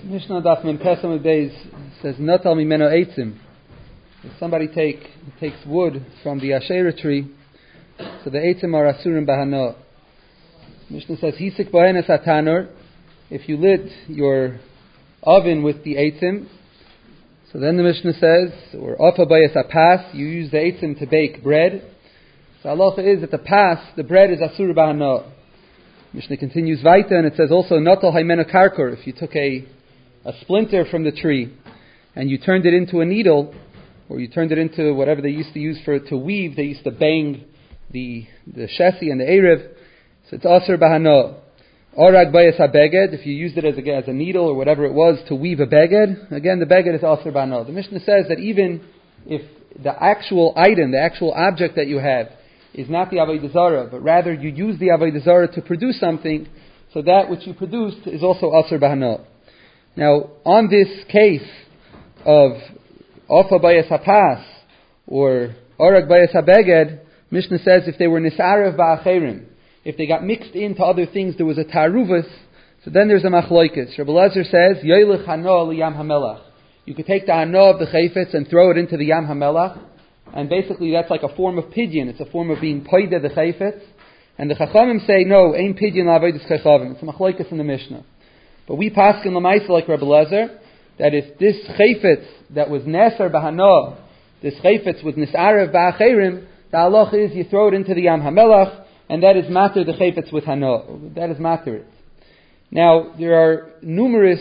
Mishnah Daf Mem Pesam Beis says, "Natal mimeno eitzim." If somebody takes wood from the Asherah tree, so the eitzim are asurim bahano. Mishnah says, "Hisik bohenes hatanor." If you lit your oven with the eitzim, so then the Mishnah says, or opa bayas apas, you use the eitzim to bake bread. So halacha is that the bread is asur bahano. Mishnah continues weiter and it says also, "Natal haimeno karkor." If you took a splinter from the tree and you turned it into a needle, or you turned it into whatever they used to use for it to weave, they used to bang the shesi and the erev, so it's asur bahano. Orag bayas habeged, if you used it as a needle or whatever it was to weave a beged, again the beged is asur bahano. The Mishnah says that even if the actual item, the actual object that you have is not the avodah zarah, but rather you use the avodah zarah to produce something, so that which you produced is also asur bahano. Now, on this case of ofa bayas hapas or orag bayas habeged, Mishnah says if they were nisarev ba'acherim, if they got mixed into other things, there was a taruvus, so then there's a machloikis. Rabbi Elazar says, yoylech hano liyam hamelach. You could take the hano of the chayfetz and throw it into the yam hamelach, and basically that's like a form of pidyon. It's a form of being poida the chayfetz. And the chachamim say, no, ein pidyon la'avodas chaychavim. It's a machloikis in the Mishnah. But we paskin l'maisa like Rabbi Elazar, that if this chayfetz that was neser bahano, this chayfetz was nisarev ba'acherim, the halach is you throw it into the yam hamelach, and that is matter the chayfetz with hano. That is matter it. Now, there are numerous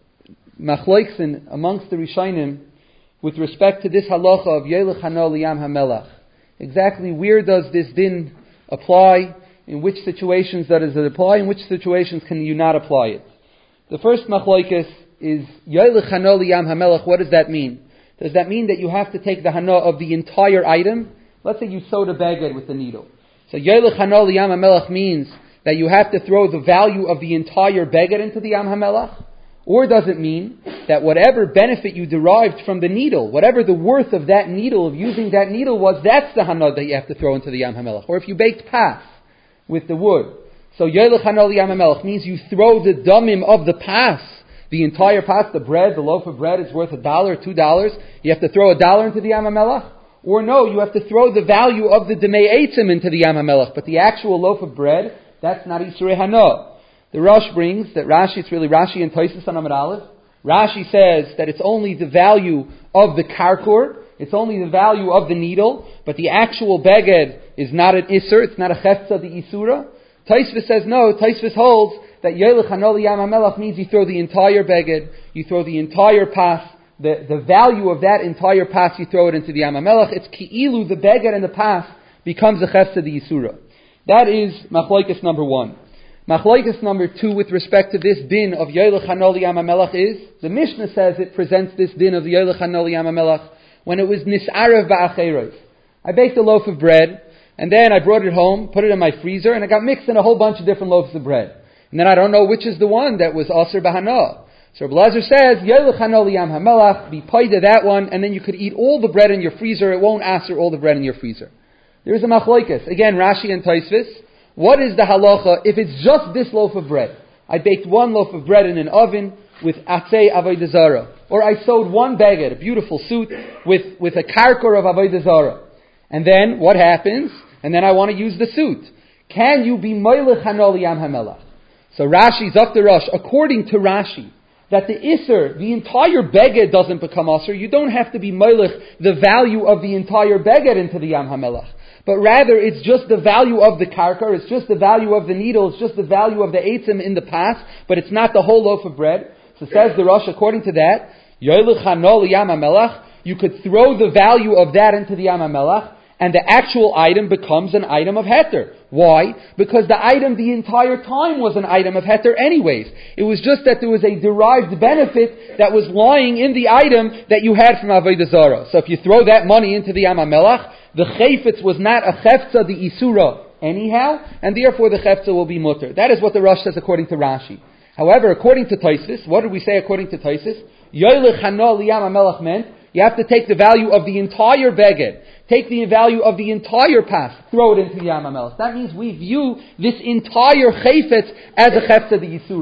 machloiksin amongst the Rishonim with respect to this halacha of yelech hano liyam hamelach. Exactly where does this din apply? In which situations does it apply? In which situations can you not apply it? The first machloikis is yelech hano liyam hamelach. What does that mean? Does that mean that you have to take the hano of the entire item? Let's say you sewed a baged with the needle. So yelech hano liyam hamelach means that you have to throw the value of the entire beged into the yam hamelach? Or does it mean that whatever benefit you derived from the needle, whatever the worth of that needle, of using that needle was, that's the hana that you have to throw into the yam hamelach? Or if you baked pas with the wood, so yelech hano liyam hamelach means you throw the damim of the pas, the entire pas, the bread, the loaf of bread is worth $1, $2, you have to throw $1 into the yam hamelach? Or no, you have to throw the value of the demei eitzim into the yam hamelach, but the actual loaf of bread, that's not isurei hano. The Rosh brings that it's really Rashi and Tosfos on Amud Aleph. Rashi says that it's only the value of the karkor, it's only the value of the needle, but the actual beged is not an isur, it's not a chefza the isura. Tosfos says no, Tosfos holds that yelech hano liyam hamelach means you throw the entire beged, you throw the entire pas, the value of that entire pas, you throw it into the yam hamelach. It's ki'ilu, the beged and the pas becomes a chefza the isura. That is machloikis number one. Machlokes number two with respect to this din of yelech hano liyam hamelach is, the Mishnah says it presents this din of yelech hano liyam hamelach when it was nisarev ba'acheros. I baked a loaf of bread, and then I brought it home, put it in my freezer, and it got mixed in a whole bunch of different loaves of bread. And then I don't know which is the one that was asur bahano. So Rabbi Elazar says, yelech hano liyam hamelach, be paida that one, and then you could eat all the bread in your freezer, it won't asur all the bread in your freezer. There's a machlokes. Again, Rashi and Tosfos. What is the halacha if it's just this loaf of bread? I baked one loaf of bread in an oven with atzei avodah zarah. Or I sewed one baged, a beautiful suit, with a karkor of avodah zarah. And then, what happens? And then I want to use the suit. Can you be moilech hano liyam hamelach? So Rashi's up the rush, according to Rashi, that the isser, the entire beged doesn't become asur. You don't have to be moilech the value of the entire beged into the yam hamelach. But rather, it's just the value of the karkar, it's just the value of the needle, it's just the value of the eitzim in the pas, but it's not the whole loaf of bread. So says the Rosh, according to that, yelech hano liyam hamelach, you could throw the value of that into the yam hamelach, and the actual item becomes an item of heter. Why? Because the item the entire time was an item of heter anyways. It was just that there was a derived benefit that was lying in the item that you had from avodah zarah. So if you throw that money into the yam hamelach, the chayfetz was not a chefza the isura anyhow, and therefore the chefza will be mutter. That is what the Rosh says according to Rashi. However, according to Tosfos, what did we say according to Tosfos? Yelech hano liyam hamelach meant you have to take the value of the entire beged, take the value of the entire pas, throw it into the yam hamelach. That means we view this entire chayfetz as a chefza the isura.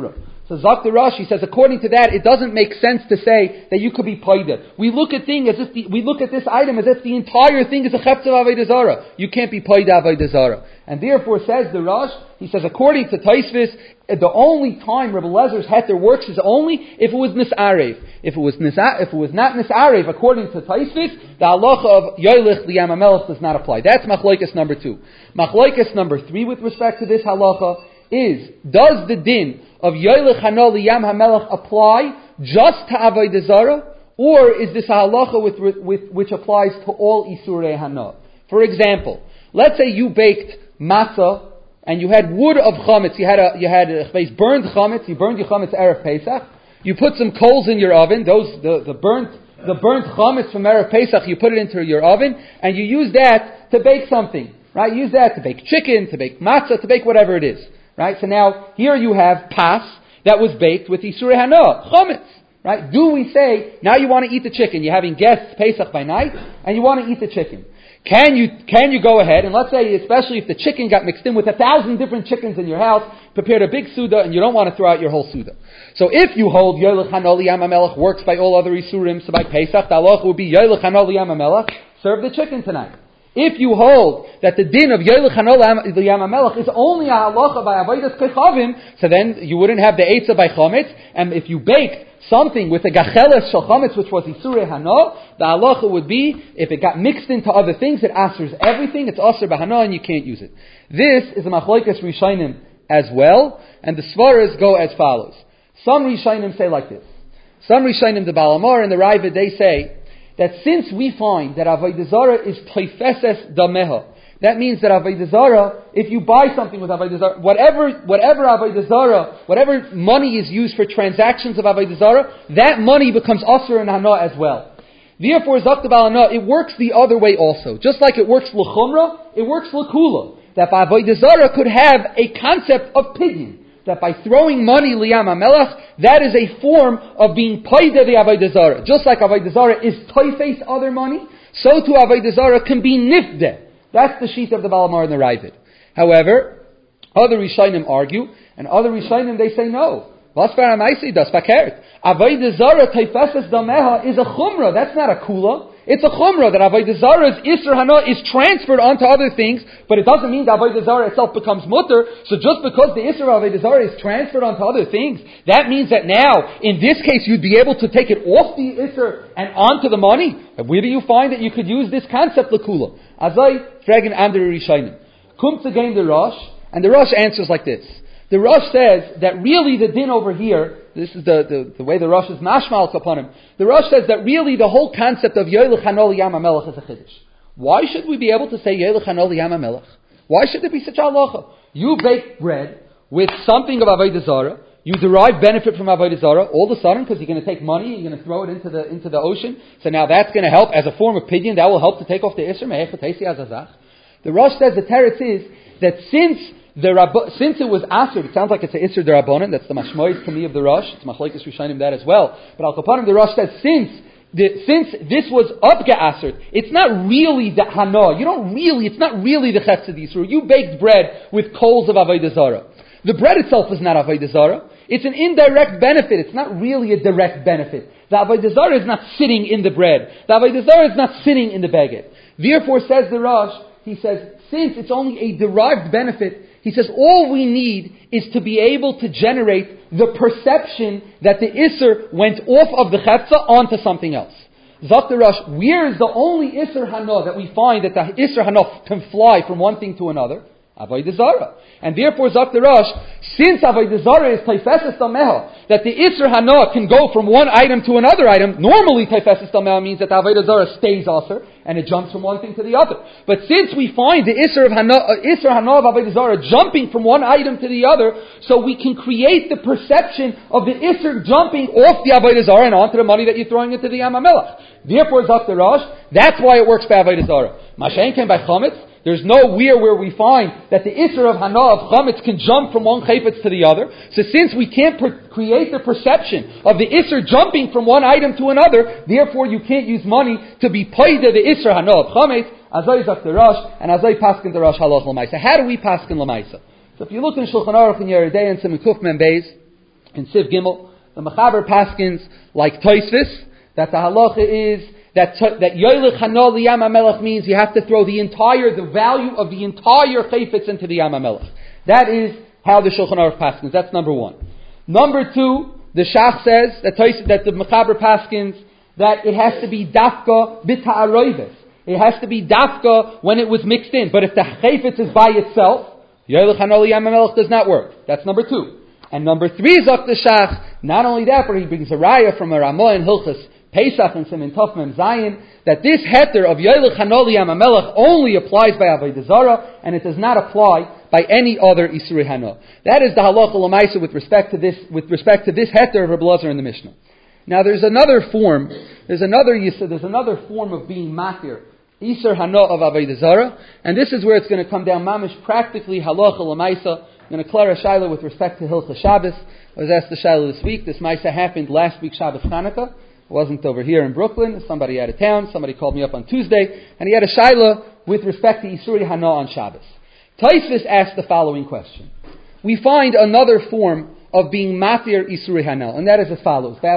So Zak the Rashi says, according to that, it doesn't make sense to say that you could be paida. We look at this item as if the entire thing is a cheptz of avodah zarah. You can't be paida avodah zarah. And therefore, says the Rosh, he says, according to Taisvis, the only time Rebbe Lezer's heter works is only if it was nisarev. If it was not nisarev, according to Taisvis, the halacha of yolich liyam hamelech does not apply. That's machlokes number 2. Machlokes number 3 with respect to this halacha is, does the din of yolich hano liyam hamelech apply just to avodah zarah, or is this a halacha which applies to all isurei hana? For example, let's say you baked matzah and you had wood of chametz. You had burned chametz. You burned your chametz erev Pesach. You put some coals in your oven. The burnt chametz from erev Pesach. You put it into your oven and you use that to bake something. Right? Use that to bake chicken, to bake matzah, to bake whatever it is. Right? So now here you have pas that was baked with isurei hana, chametz. Right? Do we say now you want to eat the chicken? You're having guests Pesach by night and you want to eat the chicken. Can you go ahead and let's say, especially if the chicken got mixed in with 1,000 different chickens in your house, prepared a big suda and you don't want to throw out your whole suda. So if you hold yolich hano liyam hamelech works by all other isurim, so by Pesach the halacha would be yolich hano liyam hamelech, serve the chicken tonight. If you hold that the din of yolich hano liyam hamelech is only a halacha by avodas kechavim, so then you wouldn't have the eitzah by chametz, and if you baked something with a gacheles shel chametz, which was isurei hana, the halacha would be, if it got mixed into other things, it asers everything, it's aser b'hana, and you can't use it. This is a machlokes rishonim as well, and the svaras go as follows. Some rishonim say like this. Some rishonim, the Baal Amar and the Raavad, they say that since we find that avodah zarah is toifeses dameha, that means that avodah zarah, if you buy something with avodah zarah, whatever avodah zarah, whatever money is used for transactions of avodah zarah, that money becomes aser and hana as well. Therefore, Zak the Baal Hana, it works the other way also. Just like it works l'chumra, it works l'kula. That by avodah zarah could have a concept of pidyon. That by throwing money liyam hamelech, that is a form of being paida the avodah zarah. Just like avodah zarah is toifes other money, so too avodah zarah can be nifdeh. That's the sheet of the Baal Amar and the Raavad. However, other Rishonim argue, and other Rishonim they say no. Avodah zarah teifeses dameha is a chumrah. That's not a kula. It's a chumrah that avodah zarah's isur hana is transferred onto other things, but it doesn't mean that avodah zarah itself becomes mutter. So just because the isur of avodah zarah is transferred onto other things, that means that now, in this case, you'd be able to take it off the isur and onto the money. Where do you find that you could use this concept l'kula? Azai fragen andere rishonim. Comes again the Rosh, and the Rosh answers like this. The Rosh says that really the din over here, this is the way the Rosh is mashmal upon him. The Rosh says that really the whole concept of yolich hano liyam hamelech is a chiddush. Why should we be able to say yolich hano liyam hamelech? Why should there be such a halacha? You bake bread with something of avodah zarah. You derive benefit from avodah zarah all of a sudden because you're going to take money, you're going to throw it into the ocean. So now that's going to help as a form of pidyon. That will help to take off the isser me'ech v'teisi azazach. The Rosh says the teretz is that since it was aser, it sounds like it's an isser derabanan. That's the mashmois to me of the Rosh. It's machlokes rishonim that as well. But al kapanim the Rosh says since this was up ge'aser, it's not really the hana. It's not really the chetz of the Yisroel. You baked bread with coals of avodah zarah. The bread itself is not avodah zarah. It's an indirect benefit. It's not really a direct benefit. The avodah zarah is not sitting in the bread. The avodah zarah is not sitting in the baguette. Therefore, says the Rosh, he says, since it's only a derived benefit, he says all we need is to be able to generate the perception that the Isser went off of the Chetza onto something else. Zak the Rosh, where is the only Isser Hana that we find that the Isser Hana can fly from one thing to another? Avodah zarah. And therefore, Zak the Rosh, since avodah zarah is taifeses dameha, that the Isser Hana can go from one item to another item, normally taifeses dameha means that the avodah zarah stays aser, and it jumps from one thing to the other. But since we find the Isser Hana of avodah zarah jumping from one item to the other, so we can create the perception of the Isser jumping off the avodah zarah and onto the money that you're throwing into the Yam HaMelech. Therefore, Zak the Rosh, that's why it works by avodah zarah. Mashen came by chametz. There's nowhere where we find that the Isser of Hana of Chametz can jump from one chayfetz to the other. So since we can't create the perception of the Isser jumping from one item to another, therefore you can't use money to be paida the Isser Hana of Chametz, azay zak the Rosh, and azay paskin the Rosh halach l'maisa. How do we paskin l'maisa? So if you look in Shulchan Aruch in Yeridei and Simon Kuf Membeis, in Siv Gimel, the Mechaber paskins like Tosfos, that the halacha is that Yoylech Hano Liyam HaMelech means you have to throw the value of the entire chayfetz into the Yam HaMelech. That is how the Shulchan Aruch paskins. That's number one. Number two, the Shach says that the Mechaber paskins that it has to be dafka b'ta'aroives. It has to be dafka when it was mixed in. But if the chayfetz is by itself, Yoylech Hano Liyam HaMelech does not work. That's number two. And number three, Zok the Shach, not only that, but he brings a raya from a Ramah in Hilchas Pesach and Siman Tov Mem Zayin, that this heter of Yoylech Hano Liyam HaMelech only applies by Avodah Zarah, and it does not apply by any other Isurei Hano. That is the halacha l'maisa with respect to this heter of Rebbe Elazar in the Mishnah. Now there's another form of being matir Isur Hano of Avodah Zarah, and this is where it's going to come down mamish practically halacha l'maisa. I'm going to clear a shaila with respect to Hilchas Shabbos. I was asked the shaila this week. This maisa happened last week Shabbos Chanukah. I wasn't over here in Brooklyn. Somebody out of town. Somebody called me up on Tuesday, and he had a shaila with respect to Isurei Hano on Shabbos. Tosfos asked the following question. We find another form of being matir Isurei Hano, and that is as follows. By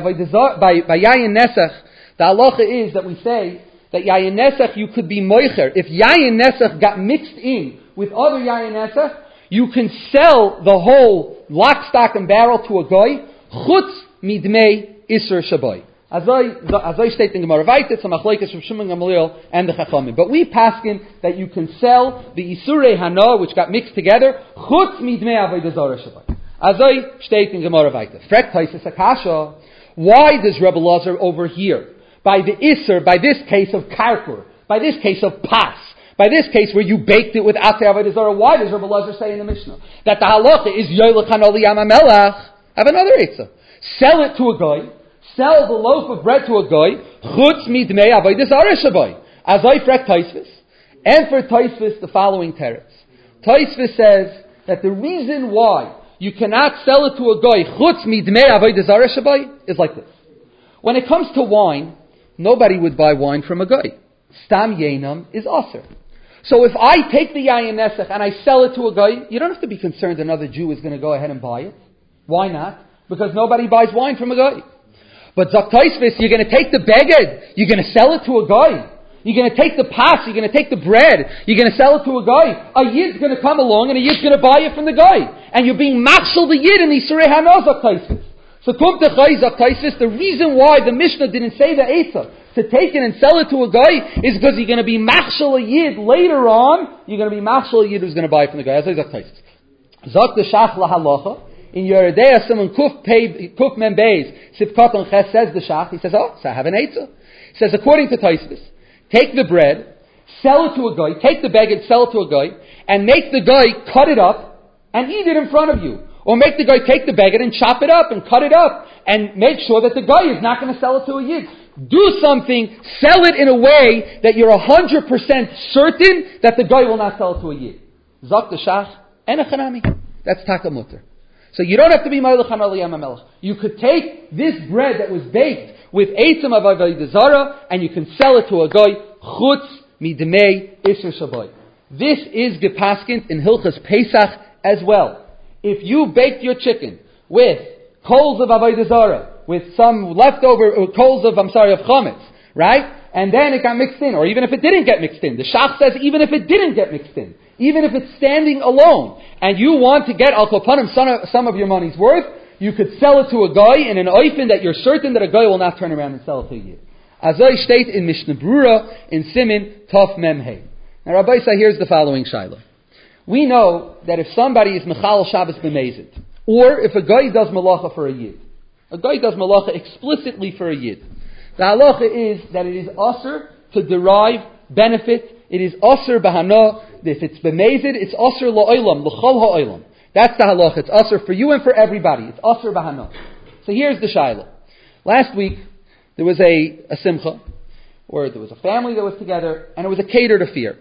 Yayin Nesach, the halacha is that we say that Yayin Nesach you could be moicher. If Yayin Nesach got mixed in with other Yayin Nesach, you can sell the whole lock, stock, and barrel to a goy, chutz midmei Isur Shabai. As I state in Gemara Vayta, it's a machlekes from Shimon Gamliel and the Chachamim. But we paskin that you can sell the Isurei Hano, which got mixed together, chutz midmei Avodah Zarah Shabai. As I state in Gemara Vayta. Frek Taisis Akasha, why does Rebbe Elazar over here, by the Isur, by this case of Karkur, by this case of Pas, by this case where you baked it with Atei Avodah Zarah, why does Rebbe Elazar say in the Mishnah that the halacha is Yoylech Hano Liyam HaMelech? Have another Eitzah. Sell it to a guy, sell the loaf of bread to a guy, chutz midmei Avodah Zarah shabai. As I frek Tosfos, and for Tosfos the following teretz. Tosfos says that the reason why you cannot sell it to a guy, chutz midmei Avodah Zarah shabai, is like this. When it comes to wine, nobody would buy wine from a guy. Stam Yenam is aser. So if I take the Yayin Nesach and I sell it to a guy, you don't have to be concerned another Jew is going to go ahead and buy it. Why not? Because nobody buys wine from a guy. But Zok Tosfos, you're going to take the beged, you're going to sell it to a guy. You're going to take the pas, you're going to take the bread, you're going to sell it to a guy. A yid's going to come along and a yid's going to buy it from the guy. And you're being machshel the yid in the Isurei Hano Zok Tosfos. So Kum Techai Zok Tosfos, the reason why the Mishnah didn't say the Eitzah to take it and sell it to a guy is because you're going to be machshel a yid later on. You're going to be machshel a yid who's going to buy it from the guy. As I Zok Tosfos. Zok the Shach lahalacha. In Yeridei Simon Kuf Mem Beis Sivkot and Ches says the Shach. He says, oh, so I have an Eitzah. He says, according to Tosfos, take the bread, sell it to a guy, take the beged, sell it to a guy, and make the guy cut it up and eat it in front of you. Or make the guy take the beged and chop it up and cut it up and make sure that the guy is not going to sell it to a yid. Do something, sell it in a way that you're 100% certain that the guy will not sell it to a yid. Zok the Shach and a Chanami. That's Takamutter. So you don't have to be Yoylech Hano Liyam HaMelech. You could take this bread that was baked with Eitzim of Avodah Zarah and you can sell it to a guy, chutz midmei Isur Shabai. This is gepaskint in Hilchas Pesach as well. If you baked your chicken with coals of Avodah Zarah, with some leftover coals of chametz, right? And then it got mixed in, or even if it didn't get mixed in. The Shach says even if it didn't get mixed in, even if it's standing alone, and you want to get al kopanim some of your money's worth, you could sell it to a guy in an oifen that you're certain that a guy will not turn around and sell it to you. As I state in Mishnah Brura in Simin Tov Mem Hey. Now Rabbi say here's the following shaila. We know that if somebody is mechal Shabbos b'mezid, or if a guy does malacha for a yid, a guy does malacha explicitly for a yid, the halacha is that it is aser to derive benefit. It is aser b'hana. If it's b'mezid, it's aser la'olam, l'chol ha'olam. That's the halacha. It's aser for you and for everybody. It's aser b'hana. So here's the shaila. Last week, there was a simcha, or there was a family that was together, and it was a catered affair.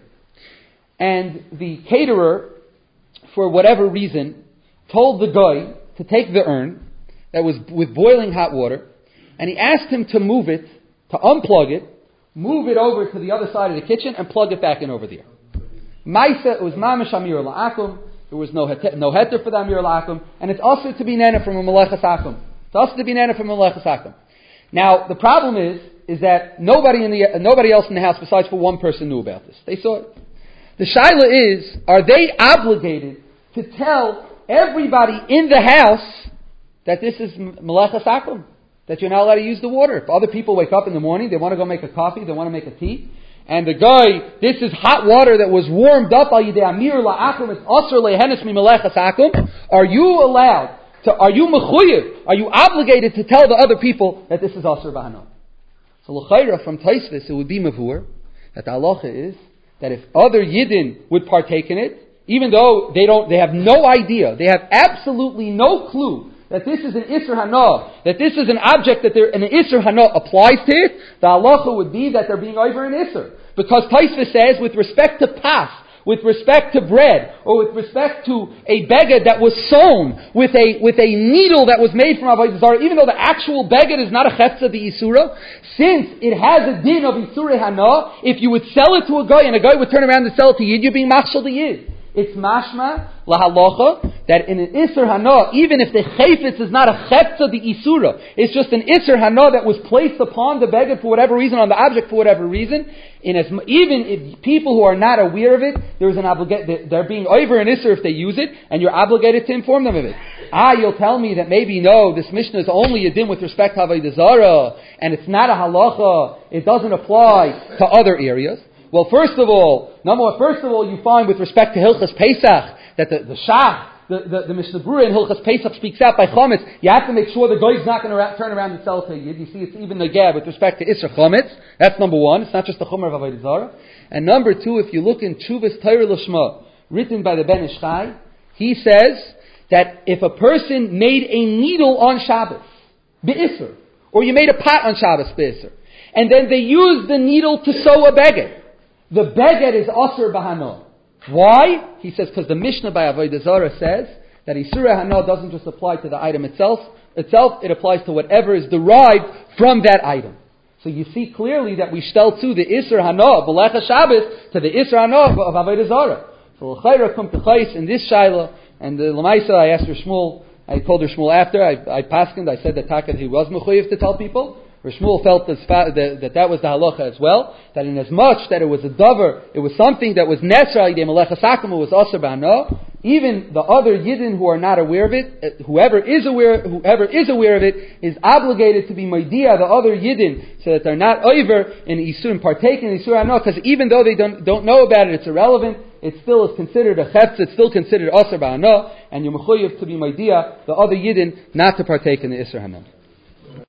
And the caterer, for whatever reason, told the guy to take the urn that was with boiling hot water, and he asked him to move it, to unplug it, move it over to the other side of the kitchen, and plug it back in over there. Maisa, it was mamash amir la'akum. It There was no heter for the Amir Lakum, and it's also to be nana from a Melechas Akum. It's also to be nana from a Melechas Akum. Now, the problem is that nobody else in the house besides for one person knew about this. They saw it. The shaila is, are they obligated to tell everybody in the house that this is Melechas Akum? That you're not allowed to use the water. If other people wake up in the morning, they want to go make a coffee, they want to make a tea, and the guy, this is hot water that was warmed up al yidei amir la'akum, it's asr lehenes mi melechas akum. Are you allowed to, are you mechuyev, are you obligated to tell the other people that this is asr b'hana? So l'chayra from Taisvis, it would be mavur, that the halacha is, that if other yidden would partake in it, even though they have no idea, they have absolutely no clue that this is an Isser Hana, that this is an object that an Isser Hana applies to it, the halacha would be that they're being over an Isser. Because Taisva says, with respect to pas, with respect to bread, or with respect to a beged that was sewn with a needle that was made from Avodah Zarah, even though the actual beged is not a chetzah the Isura, since it has a din of Isura Hana, if you would sell it to a guy and a guy would turn around and sell it to Yid, you're being machshel the Yid. It's mashma lahalacha that in an Isser Hana, even if the chayfetz is not a chetzah the Isura, it's just an Isser Hana that was placed upon the beged for whatever reason, on the object for whatever reason, even if people who are not aware of it, there's an they're being over an Isser if they use it, and you're obligated to inform them of it. You'll tell me that maybe no, this Mishnah is only a din with respect to Avodah Zarah, and it's not a halacha, it doesn't apply to other areas. Well, first of all, you find with respect to Hilchas Pesach that the Shach, the Mishnah Berurah in Hilchas Pesach speaks out by Chometz. You have to make sure the guy's not going to turn around and sell it to a Yid. You see, it's even the gab with respect to Isser Chometz. That's number one. It's not just the Chomer of Avodah Zarah. And number two, if you look in Tshuvas Torah Lishma, written by the Ben Ish Chai, he says that if a person made a needle on Shabbos, be'Isser, or you made a pot on Shabbos, be'Isser, and then they used the needle to sew a beged, the beged is asur b'hana. Why? He says because the Mishnah by Avodah Zarah says that Isura Hana doesn't just apply to the item itself, it applies to whatever is derived from that item. So you see clearly that we shtel to the Isur Hana, B'lecha Shabbos, to the Isur Hana of Avodah Zarah. So l'chayra kum t'chais in this shaila, and the Lamaisa I asked her Shmuel, I told her Shmuel after, I paskened, I said that Taka he was mechuyev to tell people. Shmuel felt that was the halacha as well, that in as much that it was a davar, it was something that was nesra yidei melechas akum, was asur b'hana, even the other yidden who are not aware of it, whoever is aware of it, is obligated to be maidia the other yidden, so that they're not over in isur and partake in isur hana, because even though they don't know about it, it's irrelevant. It still is considered a chetz, it's still considered asur b'hana, and you're mechuyev to be maidia the other yidden not to partake in the isur hana.